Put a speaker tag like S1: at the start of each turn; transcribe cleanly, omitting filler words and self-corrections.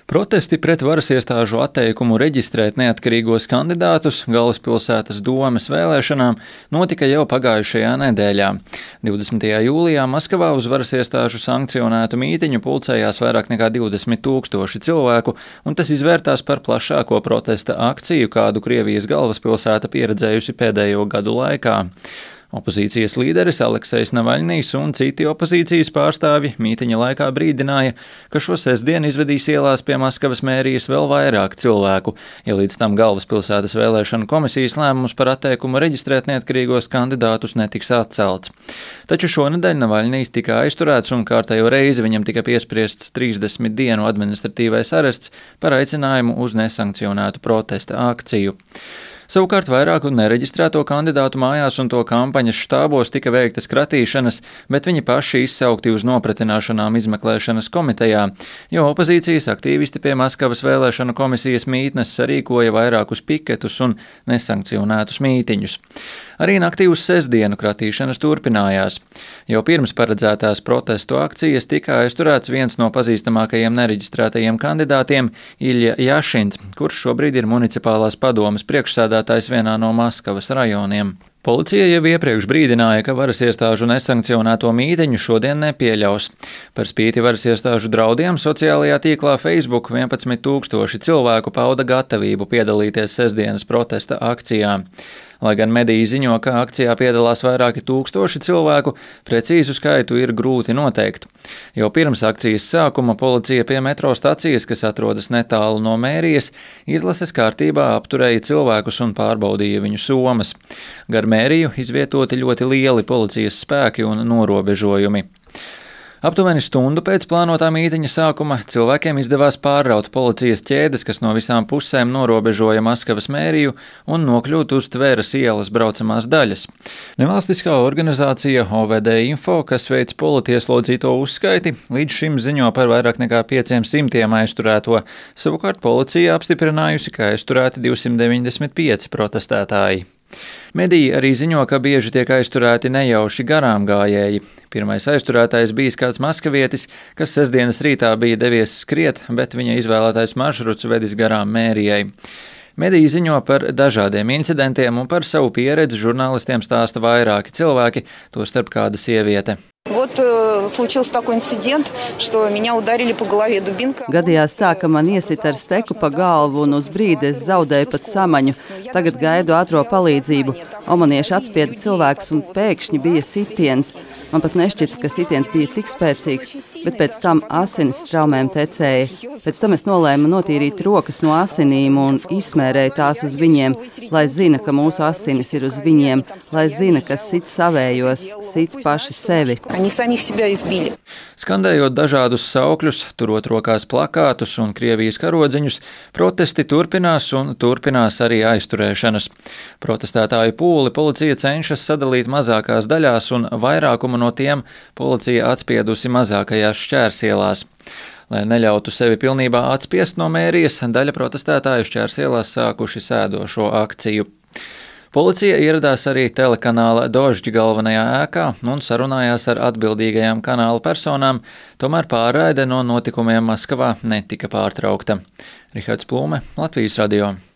S1: Protesti pret varas iestāžu atteikumu reģistrēt neatkarīgos kandidātus galvaspilsētas domes vēlēšanām notika jau pagājušajā nedēļā. 20. jūlijā Maskavā uz varas iestāžu sankcionētu mītiņu pulcējās vairāk nekā 20 000 cilvēku, un tas izvērtās par plašāko protesta akciju, kādu Krievijas galvaspilsēta pieredzējusi pēdējo gadu laikā. Opozīcijas līderis Aleksejs Navaļnijs un citi opozīcijas pārstāvji mītiņa laikā brīdināja, ka šo sestdienu izvedīs ielās pie Maskavas mērijas vēl vairāk cilvēku, ja līdz tam galvaspilsētas vēlēšanu komisijas lēmums par atteikumu reģistrēt neatkarīgos kandidātus netiks atcelts. Taču šonedēļ Navaļnijs tika aizturēts un kārtējo reizi viņam tika piespriests 30 dienu administratīvais arests par aicinājumu uz nesankcionētu protesta akciju. Savukārt vairāku nereģistrēto kandidātu mājās un to kampaņas štābos tika veiktas kratīšanas, bet viņi paši izsaukti uz nopratināšanām izmeklēšanas komitejā, jo opozīcijas aktīvisti pie Maskavas vēlēšanu komisijas mītnes sarīkoja vairākus piketus un nesankcionētus mītiņus. Arī naktī uz sestdienu kratīšanas turpinājās. Jau pirms paredzētās protestu akcijas tika aizturēts viens no pazīstamākajiem nereģistrētajiem kandidātiem Ilja Jašins, kurš šobrīd ir municipālās padomes priekšsēdētājs vienā no Maskavas rajoniem. Policija jau iepriekš brīdināja, ka varas iestāžu nesankcionēto mītiņu šodien nepieļaus. Par spīti varas iestāžu draudiem sociālajā tīklā Facebook 11 000 cilvēku pauda gatavību piedalīties sestdienas protesta akcijā. Lai gan mediji ziņo, ka akcijā piedalās vairāki tūkstoši cilvēku, precīzu skaitu ir grūti noteikt. Jau pirms akcijas sākuma policija pie metro stacijas, kas atrodas netālu no mērijas, izlases kārtībā apturēja cilvēkus un pārbaudīja viņu somas. Gar mēriju izvietoti ļoti lieli policijas spēki un norobežojumi. Aptuveni stundu pēc plānotā mītiņa sākuma cilvēkiem izdevās pārraut policijas ķēdes, kas no visām pusēm norobežoja Maskavas mēriju un nokļūt uz Tveras ielas braucamās daļas. Nevalstiskā organizācija OVD Info, kas veic politieslodzīto uzskaiti, līdz šim ziņo par vairāk nekā 500 aizturēto, savukārt policija apstiprinājusi, ka aizturēti 295 protestētāji. Mediji arī ziņo, ka bieži tiek aizturēti nejauši garām gājēji. Pirmais aizturētais bijis kāds maskavietis, kas sestdienas rītā bija devies skriet, bet viņa izvēlētais maršruts vedis garām mērijai. Mediji ziņo par dažādiem incidentiem un par savu pieredzi žurnālistiem stāsta vairāki cilvēki, tostarp kāda sieviete.
S2: Gadījās tā, ka man iesita ar steku pa galvu un uz brīdi es zaudēju pat samaņu. Tagad gaidu ātro palīdzību. Omanieši atspieda cilvēkus un pēkšņi bija sitiens. Man pat nešķita, ka sitiens bija tik spēcīgs, bet pēc tam asinis straumēm tecēja. Pēc tam es nolēmu notīrīt rokas no asinīm un izsmērēju tās uz viņiem, lai zina, ka mūsu asinis ir uz viņiem, lai zina, ka sit savējos, sit paši sevi.
S1: Skandējot dažādus saukļus, turot rokās plakātus un Krievijas karodziņus, protesti turpinās un turpinās arī aizturēšanas. Protestētāju pūli policija cenšas sadalīt mazākās daļās un vairākumu no tiem policija atspiedusi mazākajās šķērsielās. Lai neļautu sevi pilnībā atspiest no mērijas, daļa protestētāju šķērsielās sākuši sēdošo akciju. Policija ieradās arī telekanāla Dožģi galvenajā ēkā un sarunājās ar atbildīgajām kanāla personām, tomēr pārraide no notikumiem Maskavā netika pārtraukta. Rihards Plūme, Latvijas radio.